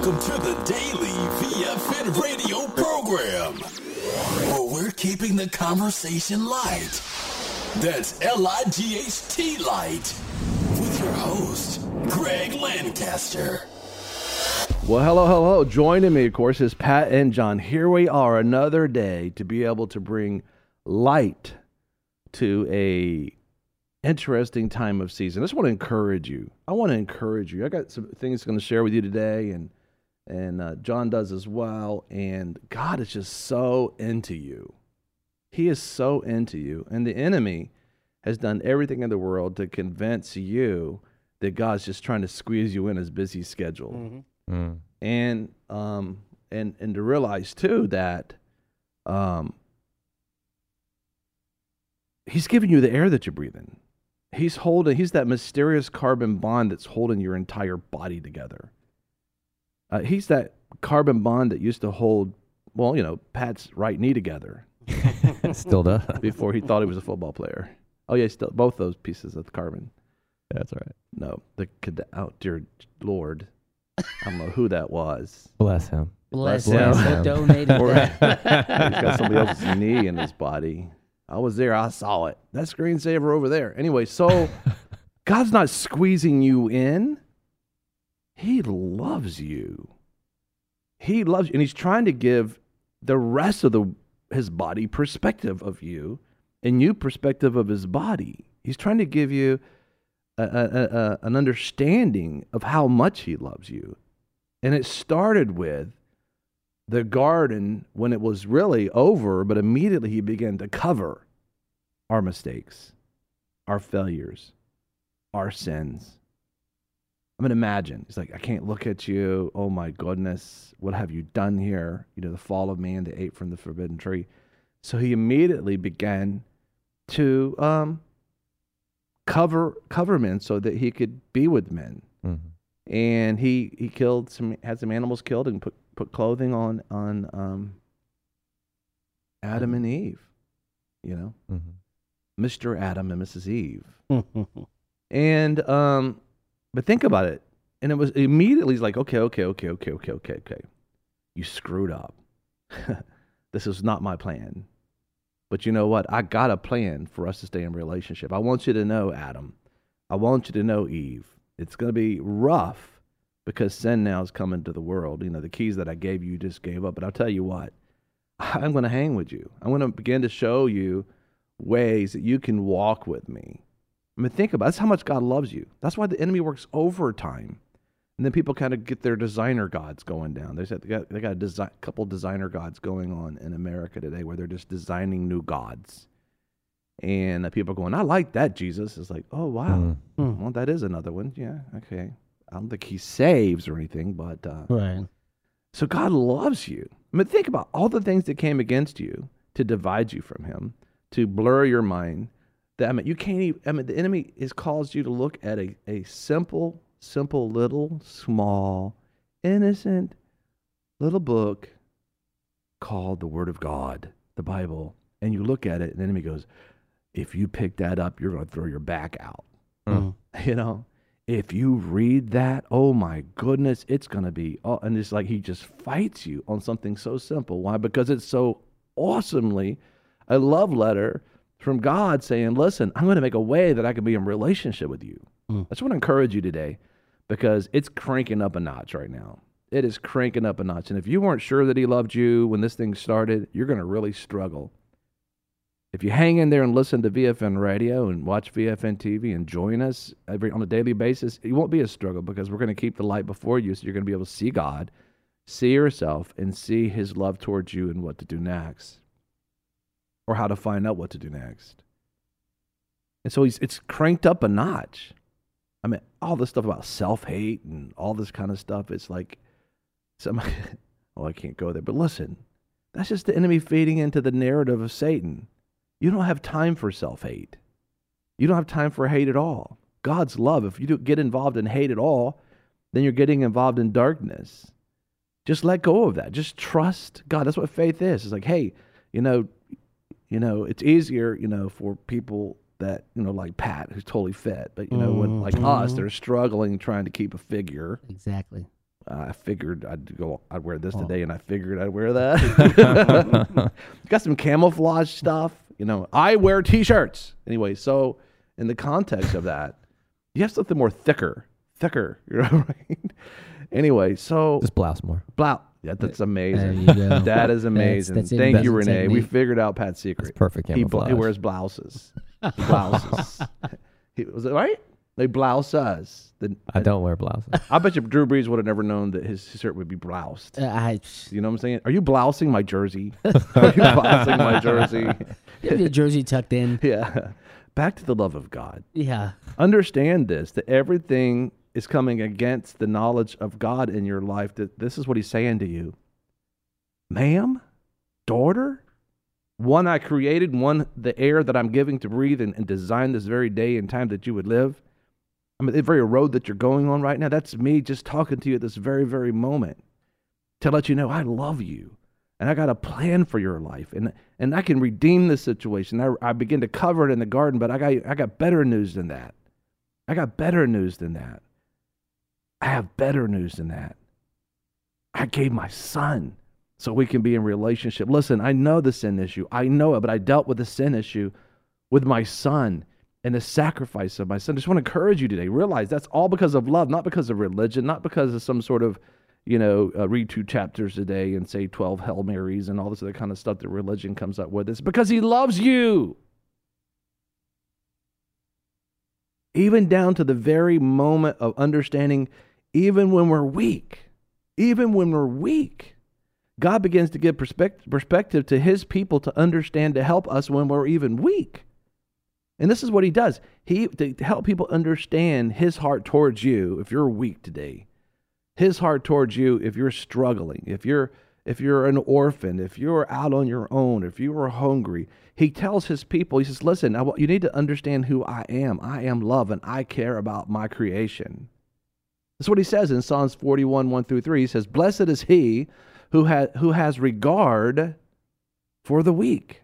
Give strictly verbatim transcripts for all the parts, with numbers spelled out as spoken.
Welcome to the Daily V F N radio program, where we're keeping the conversation light. That's L I G H T light, with your host, Greg Lancaster. Well, hello, hello. Joining me, of course, is Pat and John. Here we are, another day to be able to bring light to a interesting time of season. I just want to encourage you. I want to encourage you. I got some things I'm going to share with you today, and and uh, John does as well. And God is just so into you. He is so into you. And the enemy has done everything in the world to convince you that God's just trying to squeeze you in his busy schedule. Mm-hmm. Mm. And um and and to realize too that um he's giving you the air that you're breathing. He's holding he's that mysterious carbon bond that's holding your entire body together. Uh, he's that carbon bond that used to hold, well, you know, Pat's right knee together. Still does. Before he thought he was a football player. Oh yeah, still both those pieces of carbon. That's right. No, the oh dear Lord. I don't know who that was. Bless him. Bless, Bless him. him. Donated that. He's got somebody else's knee in his body. I was there. I saw it. That screensaver over there. Anyway, so God's not squeezing you in. He loves you. He loves you. And he's trying to give the rest of the his body perspective of you and you perspective of his body. He's trying to give you A, a, a, an understanding of how much he loves you. And it started with the garden when it was really over, but immediately he began to cover our mistakes, our failures, our sins. I mean, imagine. He's like, I can't look at you. Oh my goodness. What have you done here? You know, the fall of man that ate from the forbidden tree. So he immediately began to um, cover cover men so that he could be with men. Mm-hmm. And he he killed some had some animals killed and put put clothing on on um, Adam and Eve, you know, mm-hmm. Mister Adam and Missus Eve. And um, but think about it, and it was immediately he's like, okay, okay, okay, okay, okay, okay, okay, you screwed up. This is not my plan. But you know what? I got a plan for us to stay in a relationship. I want you to know, Adam. I want you to know, Eve. It's going to be rough because sin now is coming to the world. You know, the keys that I gave you, you just gave up. But I'll tell you what. I'm going to hang with you. I'm going to begin to show you ways that you can walk with me. I mean, think about it. That's how much God loves you. That's why the enemy works overtime. And then people kind of get their designer gods going down. They said they got they got a design, couple designer gods going on in America today, where they're just designing new gods, and uh, people are going, "I like that Jesus." It's like, oh wow, mm. Well that is another one. Yeah, okay. I don't think he saves or anything, but uh, right. So God loves you. I mean, think about all the things that came against you to divide you from Him, to blur your mind. That I mean, you can't even. I mean, the enemy has caused you to look at a a simple. Simple, little, small, innocent little book called the Word of God, the Bible. And you look at it, and the enemy goes, if you pick that up, you're going to throw your back out. Mm-hmm. You know, if you read that, oh my goodness, it's going to be, oh, and it's like he just fights you on something so simple. Why? Because it's so awesomely a love letter from God saying, listen, I'm going to make a way that I can be in relationship with you. Mm. I just want to encourage you today because it's cranking up a notch right now. It is cranking up a notch. And if you weren't sure that he loved you when this thing started, you're going to really struggle. If you hang in there and listen to V F N radio and watch V F N T V and join us every on a daily basis, it won't be a struggle because we're going to keep the light before you so you're going to be able to see God, see yourself, and see his love towards you and what to do next or how to find out what to do next. And so he's, it's cranked up a notch. I mean, all this stuff about self-hate and all this kind of stuff, it's like, some, oh, I can't go there. But listen, that's just the enemy feeding into the narrative of Satan. You don't have time for self-hate. You don't have time for hate at all. God's love, if you do get involved in hate at all, then you're getting involved in darkness. Just let go of that. Just trust God. That's what faith is. It's like, hey, you know, you know, it's easier, you know, for people that, you know, like Pat, who's totally fit. But, you know, mm-hmm. when like us, they're struggling trying to keep a figure. Exactly. I figured I'd go. I'd wear this Oh. today, and I figured I'd wear that. Got some camouflage stuff. You know, I wear T-shirts anyway. So, in the context of that, you have something more thicker, thicker. You know, right? Anyway, so Just blouse more. blouse. Yeah, that's amazing. There you go. That is amazing. That's- that's Thank you, investment Renee. We technique. figured out Pat's secret. It's perfect He, bl- camouflage. he wears blouses. Blouses. he, was it right? They blouse us. The, I don't wear blouses. I bet you Drew Brees would have never known that his shirt would be bloused. Uh, I, You know what I'm saying? Are you blousing my jersey? Are you blousing my jersey? the jersey tucked in. Yeah. Back to the love of God. Yeah. Understand this, that everything is coming against the knowledge of God in your life. That this is what he's saying to you. Ma'am, daughter, one I created, one the air that I'm giving to breathe and, and designed this very day and time that you would live. I mean, the very road that you're going on right now, that's me just talking to you at this very, very moment to let you know I love you and I got a plan for your life and and I can redeem this situation. I, I begin to cover it in the garden, but I got I got better news than that. I got better news than that. I have better news than that. I gave my son so we can be in relationship. Listen, I know the sin issue. I know it, but I dealt with the sin issue with my son and the sacrifice of my son. I just want to encourage you today. Realize that's all because of love, not because of religion, not because of some sort of, you know, uh, read two chapters a day and say twelve Hail Marys and all this other kind of stuff that religion comes up with. It's because he loves you. Even down to the very moment of understanding, even when we're weak, even when we're weak, God begins to give perspective, perspective to his people to understand, to help us when we're even weak. And this is what he does. He to help people understand his heart towards you if you're weak today. His heart towards you if you're struggling, if you're if you're an orphan, if you're out on your own, if you are hungry. He tells his people, he says, listen, I want, you need to understand who I am. I am love and I care about my creation. That's what he says in Psalms forty-one, one through three. He says, blessed is he who has who has regard for the weak.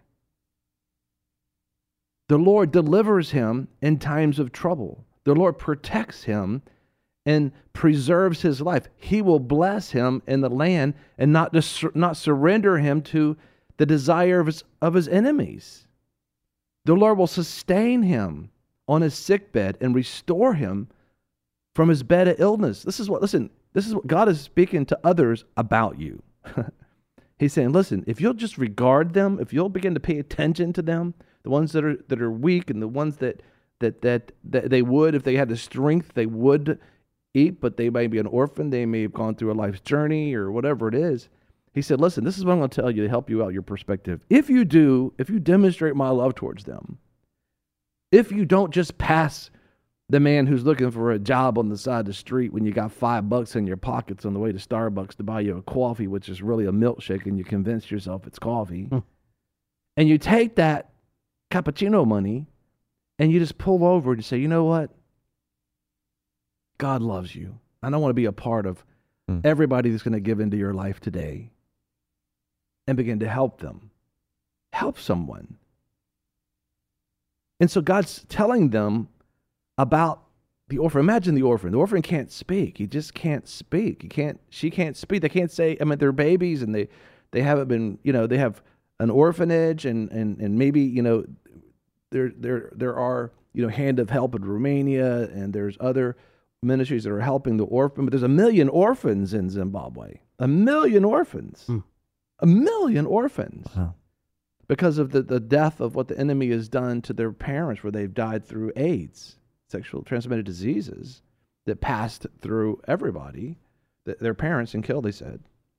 The Lord delivers him in times of trouble. The Lord protects him and preserves his life. He will bless him in the land and not dis- not surrender him to the desire of his, of his enemies. The Lord will sustain him on his sickbed and restore him from his bed of illness. This is what, listen, this is what God is speaking to others about you. He's saying, listen, if you'll just regard them, if you'll begin to pay attention to them, the ones that are that are weak and the ones that that that, that they would, if they had the strength, they would eat, but they may be an orphan, they may have gone through a life's journey or whatever it is. He said, listen, this is what I'm going to tell you to help you out your perspective. If you do, if you demonstrate my love towards them, if you don't just pass the man who's looking for a job on the side of the street when you got five bucks in your pockets on the way to Starbucks to buy you a coffee, which is really a milkshake, and you convince yourself it's coffee, Hmm. and you take that cappuccino money and you just pull over and you say, you know what? God loves you. I don't want to be a part of Hmm. everybody that's going to give into your life today, and begin to help them. Help someone. And so God's telling them about the orphan. Imagine the orphan. The orphan can't speak. He just can't speak. He can't, she can't speak. They can't say, I mean, they're babies and they, they haven't been, you know, they have an orphanage and, and, and maybe, you know, there, there, there are, you know, Hand of Help in Romania and there's other ministries that are helping the orphan, but there's a million orphans in Zimbabwe. A million orphans. Hmm. A million orphans. Wow. Because of the, the death of what the enemy has done to their parents, where they've died through AIDS, sexual transmitted diseases that passed through everybody, th- their parents, and killed, they said.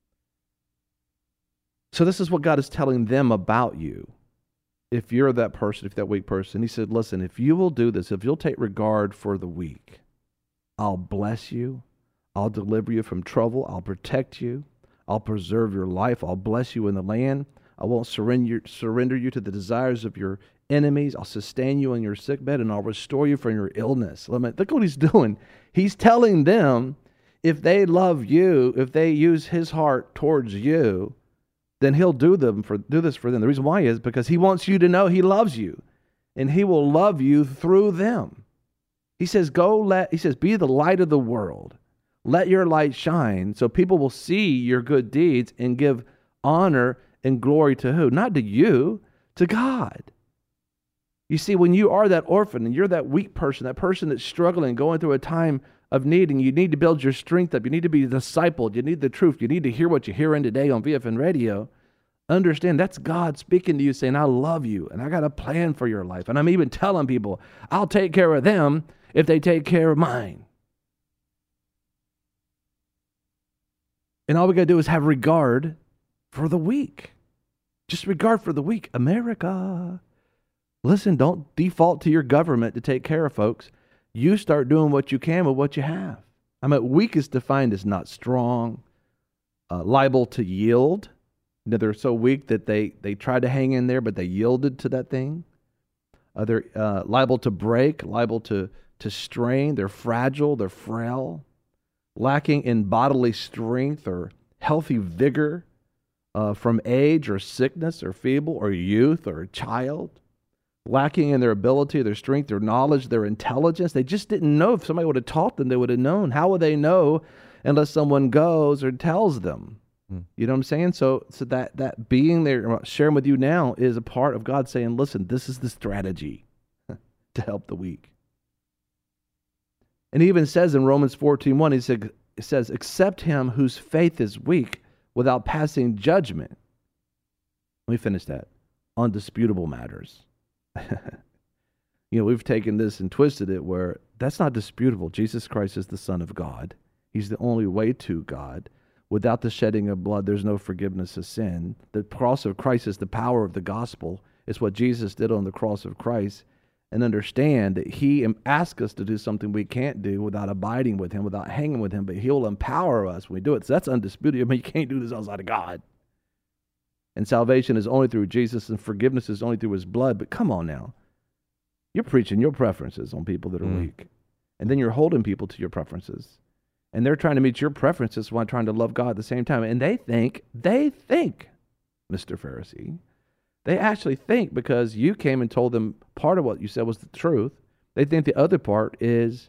So this is what God is telling them about you. If you're that person, if that weak person, he said, listen, if you will do this, if you'll take regard for the weak, I'll bless you. I'll deliver you from trouble. I'll protect you. I'll preserve your life. I'll bless you in the land. I won't surrender, surrender you to the desires of your enemies. I'll sustain you in your sickbed, and I'll restore you from your illness. Look at what he's doing. He's telling them, if they love you, if they use his heart towards you, then he'll do them for do this for them. The reason why is because he wants you to know he loves you, and he will love you through them. He says, "Go let." He says, "Be the light of the world. Let your light shine so people will see your good deeds and give honor and glory to who? Not to you, to God. You see, when you are that orphan and you're that weak person, that person that's struggling, going through a time of need, and you need to build your strength up, you need to be discipled, you need the truth, you need to hear what you're hearing today on V F N Radio, understand that's God speaking to you saying, I love you and I got a plan for your life. And I'm even telling people, I'll take care of them if they take care of mine. And all we got to do is have regard for the weak. Just regard for the weak. America. Listen, don't default to your government to take care of folks. You start doing what you can with what you have. I mean, weak is defined as not strong, uh, liable to yield. You know, they're so weak that they, they tried to hang in there, but they yielded to that thing. Uh, they're uh, liable to break, liable to, to strain. They're fragile, they're frail, lacking in bodily strength or healthy vigor uh, from age or sickness or feeble or youth or a child. Lacking in their ability, their strength, their knowledge, their intelligence. They just didn't know. If somebody would have taught them, they would have known. How would they know unless someone goes or tells them? Mm. You know what I'm saying? So so that, that being there, sharing with you now, is a part of God saying, listen, this is the strategy to help the weak. And he even says in Romans fourteen one, he said, it says, accept him whose faith is weak without passing judgment. Let me finish that. On disputable matters. You know, we've taken this and twisted it where that's not disputable. Jesus Christ is the Son of God. He's the only way to God. Without the shedding of blood, there's no forgiveness of sin. The cross of Christ is the power of the gospel. It's what Jesus did on the cross of Christ. And understand that he asks us to do something we can't do without abiding with him, without hanging with him, but he'll empower us when we do it. So that's undisputed. I mean, you can't do this outside of God. And salvation is only through Jesus, and forgiveness is only through his blood. But come on now. You're preaching your preferences on people that are mm. weak. And then you're holding people to your preferences. And they're trying to meet your preferences while trying to love God at the same time. And they think, they think, Mister Pharisee, they actually think because you came and told them part of what you said was the truth, they think the other part is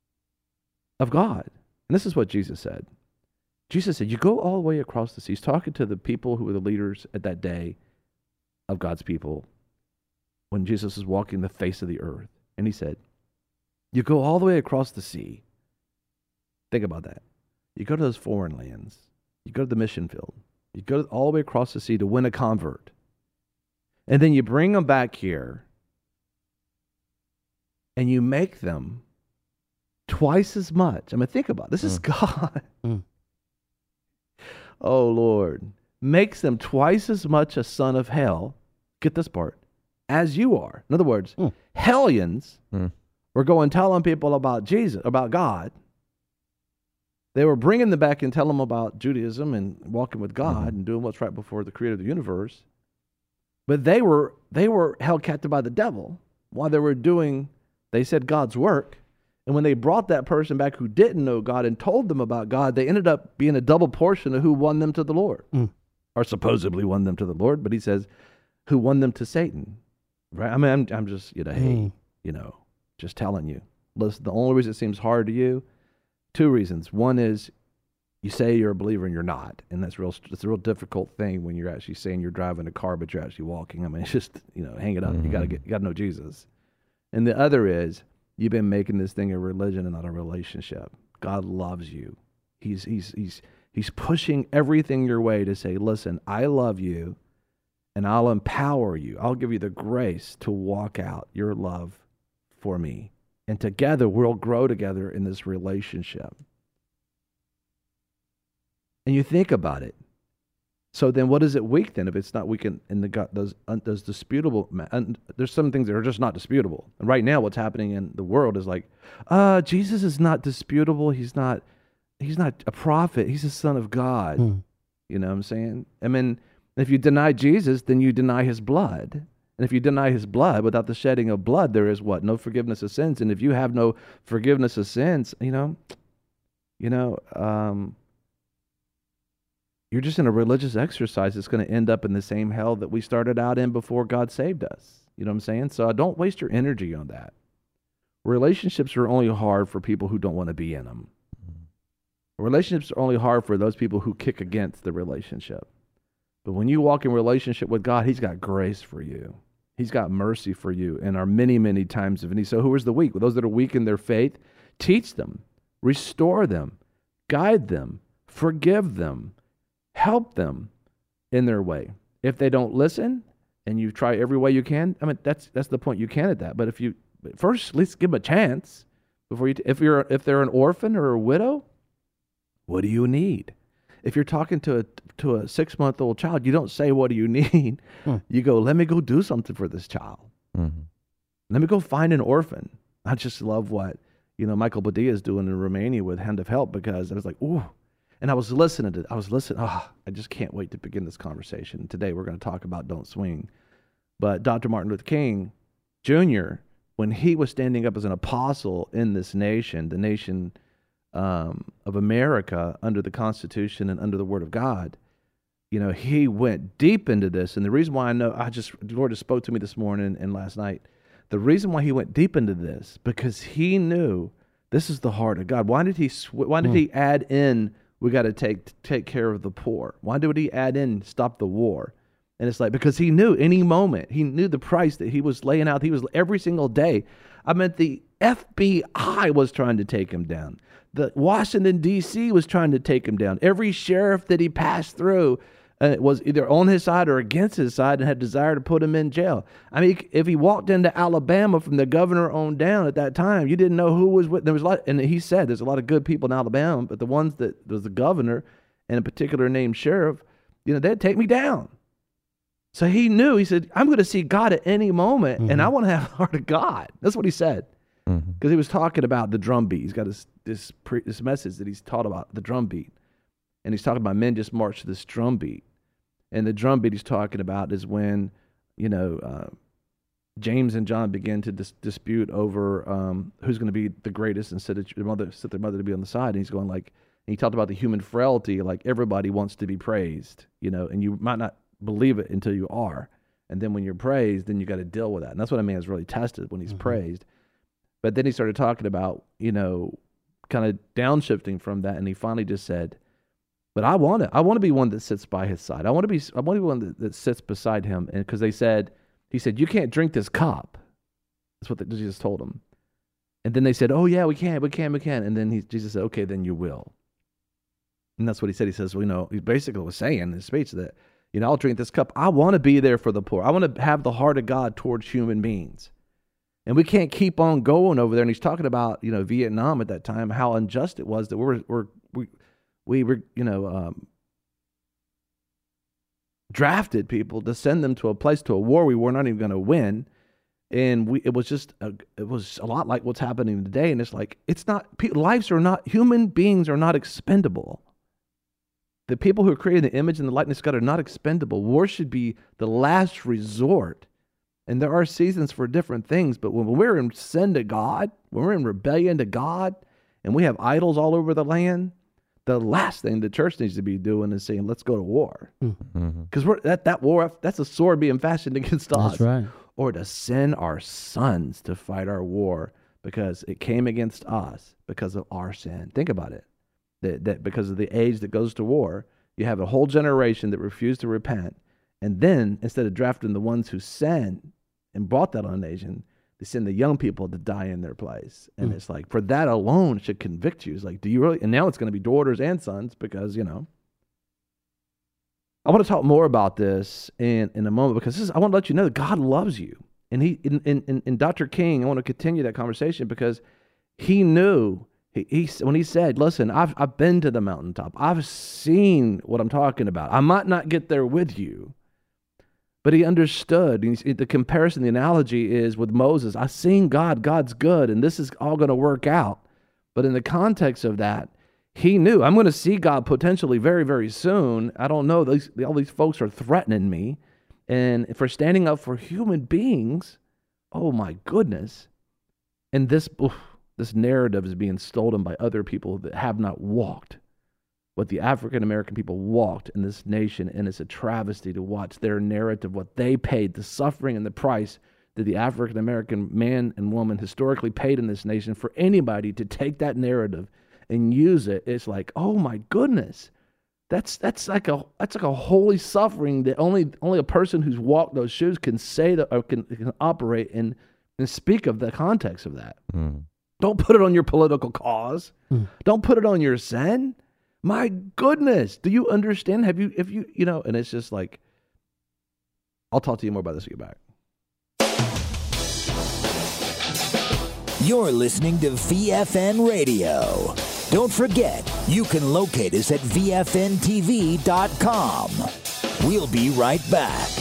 of God. And this is what Jesus said. Jesus said, you go all the way across the sea. He's talking to the people who were the leaders at that day of God's people when Jesus was walking the face of the earth. And he said, you go all the way across the sea. Think about that. You go to those foreign lands. You go to the mission field. You go all the way across the sea to win a convert. And then you bring them back here and you make them twice as much. I mean, think about it. This mm. is God. Mm. Oh, Lord, makes them twice as much a son of hell, get this part, as you are. In other words, mm. hellions mm. were going telling people about Jesus, about God. They were bringing them back and telling them about Judaism and walking with God mm-hmm. and doing what's right before the creator of the universe. But they were they were held captive by the devil while they were doing, they said, God's work. And when they brought that person back who didn't know God and told them about God, they ended up being a double portion of who won them to the Lord. Mm. Or supposedly won them to the Lord, but he says, who won them to Satan. Right? I mean, I'm, I'm just, you know, mm. hey, you know, just telling you. Listen, the only reason it seems hard to you, two reasons. One is you say you're a believer and you're not. And that's real. It's a real difficult thing when you're actually saying you're driving a car, but you're actually walking. I mean, it's just, you know, hang it up. Mm-hmm. You got to get, you got to know Jesus. And the other is, you've been making this thing a religion and not a relationship. God loves you. He's he's he's he's pushing everything your way to say, listen, I love you, and I'll empower you. I'll give you the grace to walk out your love for me. And together we'll grow together in this relationship. And you think about it. So then what is it weak then if it's not weak in, in the God, those, uh, those disputable, and there's some things that are just not disputable. And right now what's happening in the world is like, uh, Jesus is not disputable. He's not, he's not a prophet. He's the Son of God. Hmm. You know what I'm saying? I mean, if you deny Jesus, then you deny his blood. And if you deny his blood, without the shedding of blood, there is what? No forgiveness of sins. And if you have no forgiveness of sins, you know, you know, um, you're just in a religious exercise that's going to end up in the same hell that we started out in before God saved us. You know what I'm saying? So don't waste your energy on that. Relationships are only hard for people who don't want to be in them. Relationships are only hard for those people who kick against the relationship. But when you walk in relationship with God, he's got grace for you. He's got mercy for you in our many, many times of need. So who is the weak? Well, those that are weak in their faith, teach them, restore them, guide them, forgive them, help them in their way. If they don't listen and you try every way you can, I mean, that's that's the point. You can at that. But if you, first, at least give them a chance before you, t- if you're, if they're an orphan or a widow, what do you need? If you're talking to a to a six month old child, you don't say, "What do you need?" Hmm. You go, "Let me go do something for this child. Mm-hmm. Let me go find an orphan." I just love what you know Michael Padilla is doing in Romania with Hand of Help, because I was like, "Ooh," and I was listening to. I was listening. Oh, I just can't wait to begin this conversation. Today we're going to talk about Don't Swing, but Doctor Martin Luther King Junior, when he was standing up as an apostle in this nation, the nation. Um, of America under the Constitution and under the Word of God, you know, he went deep into this. And the reason why I know, I just, the Lord just spoke to me this morning and last night. The reason why he went deep into this, because he knew this is the heart of God. Why did he, sw- why did mm. he add in, we got to take, take care of the poor? Why did he add in, stop the war? And it's like, because he knew any moment, he knew the price that he was laying out. He was every single day. I mean, the F B I was trying to take him down. The Washington, D C was trying to take him down. Every sheriff that he passed through uh, was either on his side or against his side and had desire to put him in jail. I mean, if he walked into Alabama from the governor on down at that time, you didn't know who was with. There was a lot, and he said there's a lot of good people in Alabama, but the ones that was the governor and a particular named sheriff, you know, they'd take me down. So he knew. He said, "I'm going to see God at any moment, mm-hmm. and I want to have the heart of God." That's what he said. Because mm-hmm. he was talking about the drum beat. He's got this this pre, this message that he's taught about the drum beat. And he's talking about men just march to this drum beat. And the drum beat he's talking about is when, you know, uh, James and John begin to dis- dispute over um, who's going to be the greatest and sit, at your mother, sit their mother to be on the side. And he's going like, and he talked about the human frailty, like everybody wants to be praised, you know, and you might not believe it until you are. And then when you're praised, then you got to deal with that. And that's what a man is really tested when he's mm-hmm. praised. But then he started talking about, you know, kind of downshifting from that, and he finally just said, "But I want to, I want to be one that sits by his side. I want to be, I want to be one that, that sits beside him." And because they said, he said, "You can't drink this cup." That's what the, Jesus told him. And then they said, "Oh yeah, we can, we can, we can." And then he, Jesus said, "Okay, then you will." And that's what he said. He says, well, you know, he basically was saying in his speech that, you know, I'll drink this cup. I want to be there for the poor. I want to have the heart of God towards human beings. And we can't keep on going over there. And he's talking about, you know, Vietnam at that time, how unjust it was that we're, we're, we we were, you know, um, drafted people to send them to a place, to a war we were not even going to win. And we, it was just, a, it was a lot like what's happening today. And it's like, it's not, lives are not, human beings are not expendable. The people who are created in the image and the likeness of God are not expendable. War should be the last resort. And there are seasons for different things, but when we're in sin to God, when we're in rebellion to God, and we have idols all over the land, the last thing the church needs to be doing is saying, let's go to war. Because mm-hmm. we're that, that war, that's a sword being fashioned against us. That's right. Or to send our sons to fight our war because it came against us because of our sin. Think about it. That, that because of the age that goes to war, you have a whole generation that refuse to repent. And then instead of drafting the ones who sinned and brought that on a nation, they send the young people to die in their place. And mm. it's like, for that alone should convict you. It's like, do you really? And now it's going to be daughters and sons because, you know. I want to talk more about this in, in a moment because this is, I want to let you know that God loves you. And he, in, in, in Doctor King, I want to continue that conversation because he knew, he, he when he said, listen, I've, I've been to the mountaintop. I've seen what I'm talking about. I might not get there with you. But he understood. The comparison, the analogy is with Moses. I've seen God. God's good, and this is all going to work out. But in the context of that, he knew, I'm going to see God potentially very, very soon. I don't know. These, all these folks are threatening me. And for standing up for human beings, oh my goodness. And this, oof, this narrative is being stolen by other people that have not walked what the African-American people walked in this nation, and it's a travesty to watch their narrative, what they paid, the suffering and the price that the African-American man and woman historically paid in this nation for anybody to take that narrative and use it, it's like, oh my goodness, that's that's like a that's like a holy suffering that only only a person who's walked those shoes can say that or can, can operate and and speak of the context of that. Mm. Don't put it on your political cause. Mm. Don't put it on your sin. My goodness, do you understand? Have you if you you know? And it's just like, I'll talk to you more about this when you get back. You're listening to V F N Radio. Don't forget, you can locate us at V F N T V dot com. We'll be right back.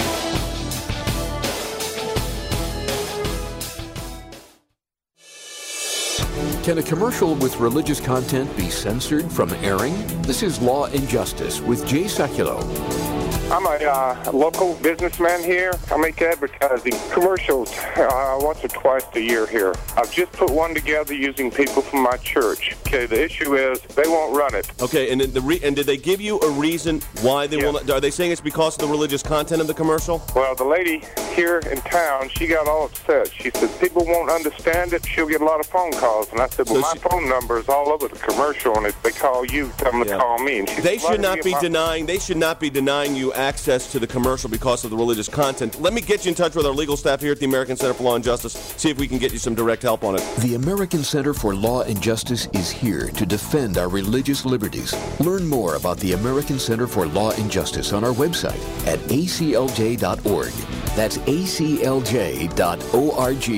Can a commercial with religious content be censored from airing? This is Law and Justice with Jay Sekulow. I'm a uh, local businessman here. I make advertising commercials uh, once or twice a year here. I've just put one together using people from my church. Okay, the issue is they won't run it. Okay, and the re- and did they give you a reason why they Yeah. won't? Are they saying it's because of the religious content of the commercial? Well, the lady here in town, she got all upset. She said people won't understand it. She'll get a lot of phone calls. And I said, well, So my she- phone number is all over the commercial, and if they call you, tell them Yeah. to call me. And she They said, "Why should don't not you be get my-" denying. They should not be denying you access to the commercial because of the religious content. Let me get you in touch with our legal staff here at the American Center for Law and Justice. See if we can get you some direct help on it. The American Center for Law and Justice is here to defend our religious liberties. Learn more about the American Center for Law and Justice on our website at A C L J dot org. That's A C L J dot org.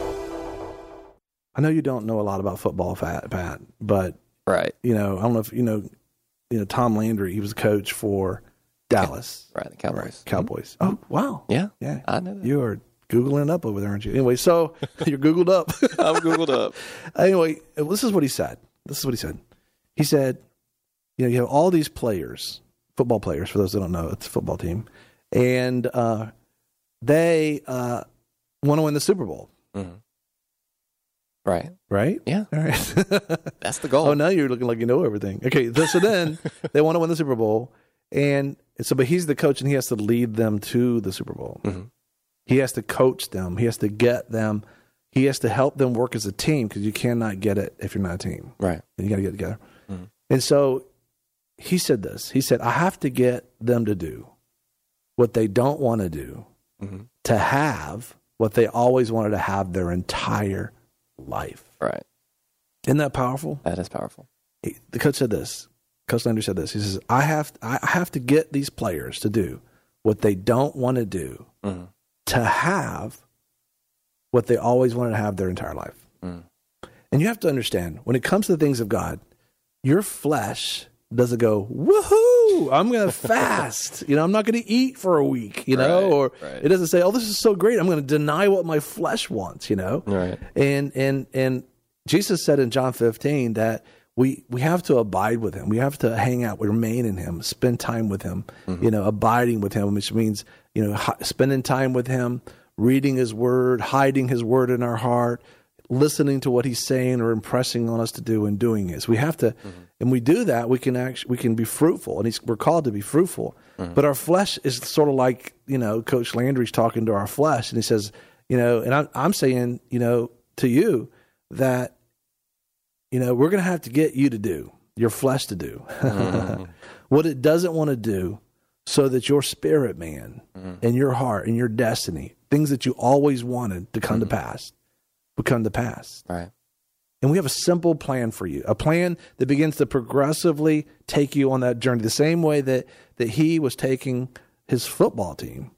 I know you don't know a lot about football, Pat, Pat, but Right. you know, I don't know if you know, you know, Tom Landry. He was a coach for Dallas Right, the Cowboys. Cowboys. Oh, wow. Yeah, Yeah, I know that. You are Googling up over there, aren't you? Anyway, so you're Googled up. I'm Googled up. Anyway, this is what he said. This is what he said. He said, you know, you have all these players, football players, for those that don't know, it's a football team, and uh, they uh, want to win the Super Bowl, Mm-hmm. Right. right? Yeah. All right. That's the goal. Oh, now you're looking like you know everything. Okay, so, so then they want to win the Super Bowl, and so but he's the coach, and he has to lead them to the Super Bowl. Mm-hmm. He has to coach them. He has to get them. He has to help them work as a team because you cannot get it if you're not a team. Right. And you got to get together. Mm-hmm. And so he said this. He said, I have to get them to do what they don't want to do Mm-hmm. to have what they always wanted to have their entire life. Right. Isn't that powerful? That is powerful. He- the coach said this. Coach Landry said this. He says, I have, I have to get these players to do what they don't want to do Mm-hmm. to have what they always wanted to have their entire life. Mm. And you have to understand, when it comes to the things of God, your flesh doesn't go, woohoo, I'm going to fast. You know, I'm not going to eat for a week, you know, Right, or right. it doesn't say, oh, this is so great. I'm going to deny what my flesh wants, you know. Right. And, and, and Jesus said in John fifteen that we, we have to abide with him. We have to hang out, remain in him, spend time with him, Mm-hmm. you know, abiding with him, which means, you know, hi- spending time with him, reading his word, hiding his word in our heart, listening to what he's saying or impressing on us to do and doing it. So we have to, Mm-hmm. and we do that, we can actually, we can be fruitful, and he's, we're called to be fruitful. Mm-hmm. But our flesh is sort of like, you know, Coach Landry's talking to our flesh, and he says, you know, and I'm, I'm saying, you know, to you that, you know, we're going to have to get you to do, your flesh to do Mm-hmm. what it doesn't want to do, so that your spirit, man, Mm-hmm. and your heart and your destiny, things that you always wanted to come Mm-hmm. to pass, will come to pass. Right. And we have a simple plan for you, a plan that begins to progressively take you on that journey, the same way that, that he was taking his football team.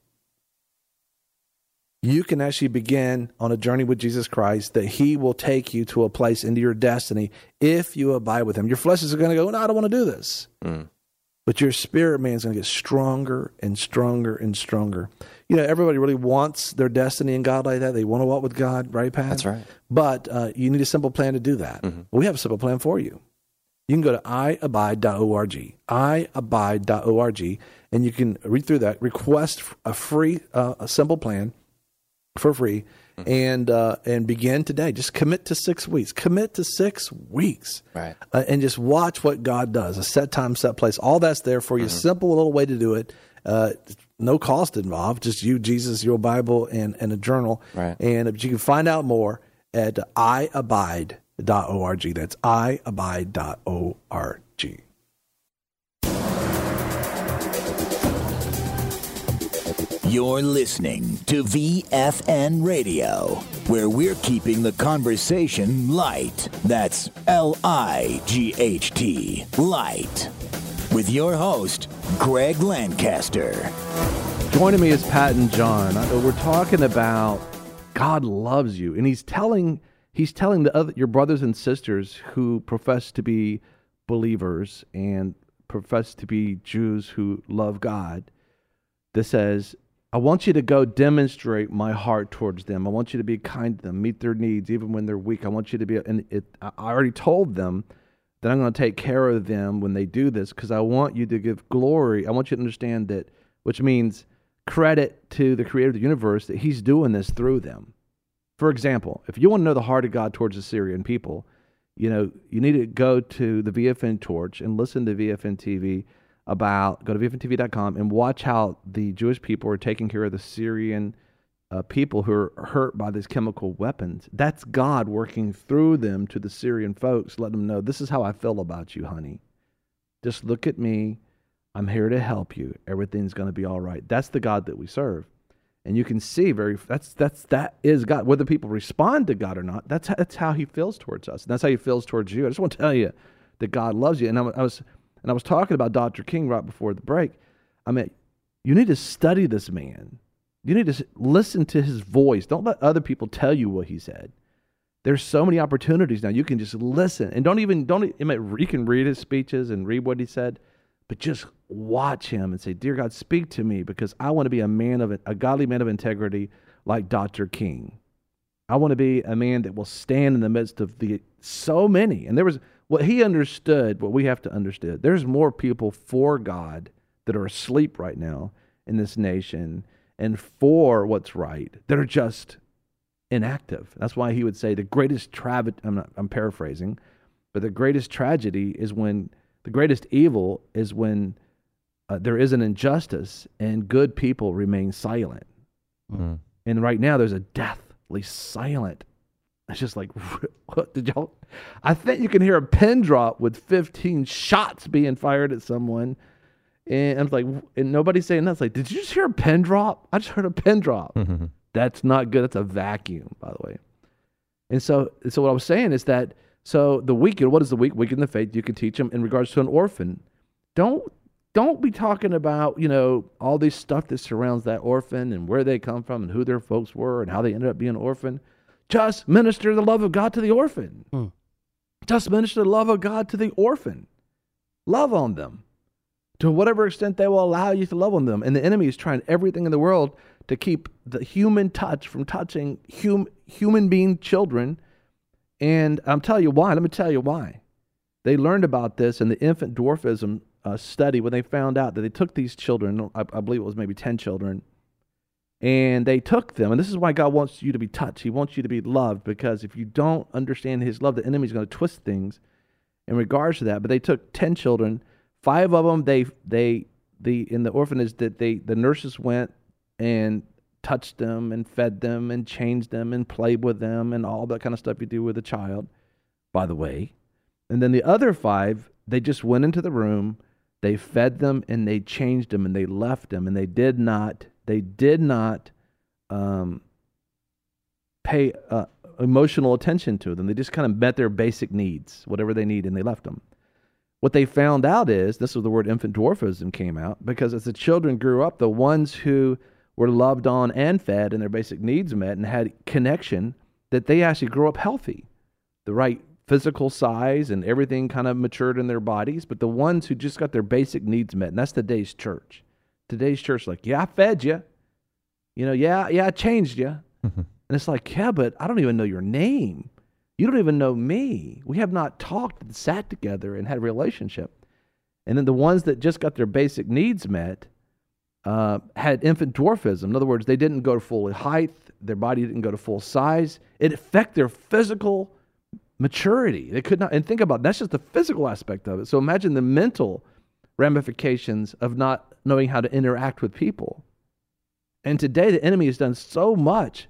You can actually begin on a journey with Jesus Christ that he will take you to a place into your destiny if you abide with him. Your flesh is going to go, no, I don't want to do this. Mm. But your spirit, man, is going to get stronger and stronger and stronger. You know, everybody really wants their destiny in God like that. They want to walk with God, right, Pat? That's right. But uh, you need a simple plan to do that. Mm-hmm. We have a simple plan for you. You can go to i abide dot org, i abide dot org, and you can read through that, request a free, uh, a simple plan for free, Mm-hmm. and uh, and begin today. Just commit to six weeks. Commit to six weeks. Right. Uh, and just watch what God does. A set time, set place. All that's there for you. Mm-hmm. Simple little way to do it. Uh, no cost involved. Just you, Jesus, your Bible, and, and a journal. Right. And you can find out more at i abide dot org. That's I abide dot org. You're listening to V F N Radio, where we're keeping the conversation light. That's L I G H T, light. With your host, Greg Lancaster. Joining me is Pat and John. We're talking about God loves you, and he's telling he's telling the other your brothers and sisters who profess to be believers and profess to be Jews who love God. This says, I want you to go demonstrate my heart towards them. I want you to be kind to them, meet their needs, even when they're weak. I want you to be, and it, I already told them that I'm going to take care of them when they do this, because I want you to give glory. I want you to understand that, which means credit to the creator of the universe, that he's doing this through them. For example, if you want to know the heart of God towards the Syrian people, you know, you need to go to the V F N Torch and listen to V F N T V about, go to V F N T V dot com and watch how the Jewish people are taking care of the Syrian uh, people who are hurt by these chemical weapons. That's God working through them to the Syrian folks, letting them know, this is how I feel about you, honey. Just look at me. I'm here to help you. Everything's going to be all right. That's the God that we serve. And you can see very, that's, that's, that is God. Whether people respond to God or not, that's, that's how he feels towards us. And that's how he feels towards you. I just want to tell you that God loves you. And I, I was, And I was talking about Doctor King right before the break. I mean, you need to study this man. You need to listen to his voice. Don't let other people tell you what he said. There's so many opportunities now. You can just listen. And don't even, don't, I mean, you can read his speeches and read what he said, but just watch him and say, dear God, speak to me, because I want to be a man of, a godly man of integrity like Doctor King. I want to be a man that will stand in the midst of the so many. And there was, what he understood, what we have to understand, there's more people for God that are asleep right now in this nation and for what's right that are just inactive. That's why he would say the greatest tragedy, I'm not, I'm paraphrasing, but the greatest tragedy is when, the greatest evil is when uh, there is an injustice and good people remain silent. Mm. And right now there's a deathly silent. It's just like, what did y'all? I think you can hear a pin drop with fifteen shots being fired at someone. And I'm like, and nobody's saying that. It's like, did you just hear a pin drop? I just heard a pin drop. Mm-hmm. That's not good. That's a vacuum, by the way. And so, so what I was saying is that, so the weak, what is the weak? Weak in the faith, you can teach them in regards to an orphan. Don't, don't be talking about, you know, all this stuff that surrounds that orphan and where they come from and who their folks were and how they ended up being an orphan. Just minister the love of God to the orphan. Hmm. Just minister the love of God to the orphan. Love on them to whatever extent they will allow you to love on them. And the enemy is trying everything in the world to keep the human touch from touching hum, human being children. And I'm telling you why. Let me tell you why. They learned about this in the infant dwarfism uh, study when they found out that they took these children, I, I believe it was maybe ten children, and they took them, and this is why God wants you to be touched. He wants you to be loved, because if you don't understand his love, the enemy's going to twist things in regards to that. But they took ten children, five of them, they, they, the in the orphanage, that they, the nurses went and touched them and fed them and changed them and played with them and all that kind of stuff you do with a child, by the way. And then the other five, they just went into the room, they fed them, and they changed them, and they left them, and they did not They did not um, pay uh, emotional attention to them. They just kind of met their basic needs, whatever they need, and they left them. What they found out is, this is the word infant dwarfism came out, because as the children grew up, the ones who were loved on and fed and their basic needs met and had connection, that they actually grew up healthy. The right physical size and everything kind of matured in their bodies, but the ones who just got their basic needs met, and that's today's church. Today's church, like, yeah, I fed you. You know, yeah, yeah, I changed you. Mm-hmm. And it's like, yeah, but I don't even know your name. You don't even know me. We have not talked and sat together and had a relationship. And then the ones that just got their basic needs met uh, had infant dwarfism. In other words, they didn't go to full height. Their body didn't go to full size. It affected their physical maturity. They could not, and think about it, that's just the physical aspect of it. So imagine the mental ramifications of not knowing how to interact with people. And today the enemy has done so much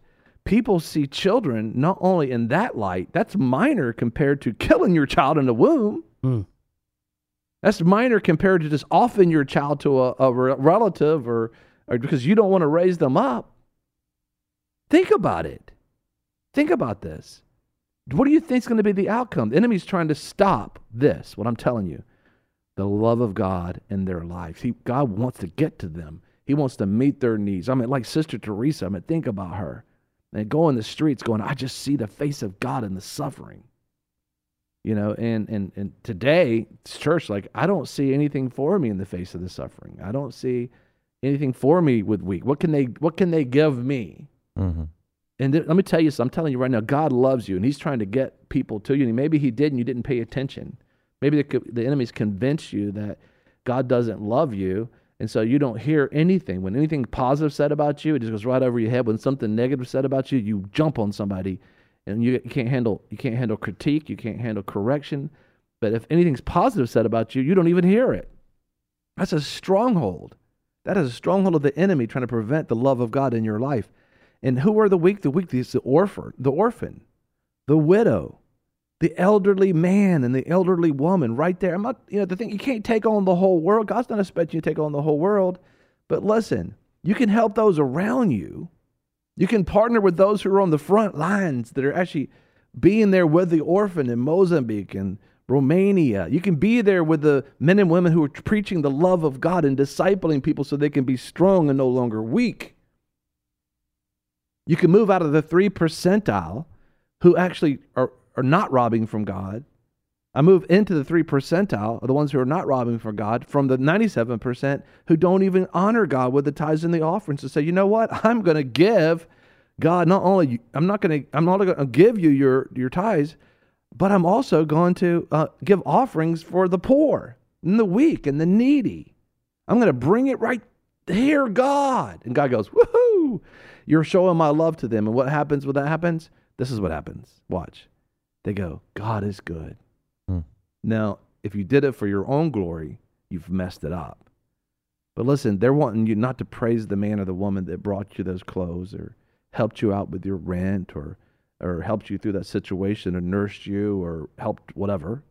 people see children not only in that light, that's minor compared to killing your child in the womb. Mm. That's minor compared to just offering your child to a, a relative or, or because you don't want to raise them up. Think about it. Think about this. What do you think is going to be the outcome? The enemy's trying to stop this, what I'm telling you. The love of God in their lives. He, God wants to get to them. He wants to meet their needs. I mean, like Sister Teresa, I mean, think about her. And go in the streets going, I just see the face of God in the suffering. You know, and, and, and today, church, like, I don't see anything for me in the face of the suffering. I don't see anything for me with weak. What can they, what can they give me? Mm-hmm. And th- let me tell you something. I'm telling you right now, God loves you, and he's trying to get people to you. And maybe he did, and you didn't pay attention. Maybe the, the enemy's convinced you that God doesn't love you, and so you don't hear anything. When anything positive said about you, it just goes right over your head. When something negative said about you, you jump on somebody. And you, you can't handle you can't handle critique, you can't handle correction. But if anything's positive said about you, you don't even hear it. That's a stronghold. That is a stronghold of the enemy trying to prevent the love of God in your life. And who are the weak? The weak is the orphan, the orphan, the widow, the elderly man, and the elderly woman. Right there. I'm not, you know, the thing. You can't take on the whole world. God's not expecting you to take on the whole world. But listen, you can help those around you. You can partner with those who are on the front lines that are actually being there with the orphan in Mozambique and Romania. You can be there with the men and women who are preaching the love of God and discipling people so they can be strong and no longer weak. You can move out of the three percentile who actually are, are not robbing from God. I move into the three percentile of the ones who are not robbing from God from the ninety-seven percent who don't even honor God with the tithes and the offerings to say, you know what? I'm going to give God not only, I'm not going to, I'm not going to give you your, your tithes, but I'm also going to uh, give offerings for the poor and the weak and the needy. I'm going to bring it right here, God. And God goes, woohoo, you're showing my love to them. And what happens when that happens? This is what happens. Watch. They go, God is good. Now, if you did it for your own glory, you've messed it up. But listen, they're wanting you not to praise the man or the woman that brought you those clothes or helped you out with your rent or or helped you through that situation or nursed you or helped whatever.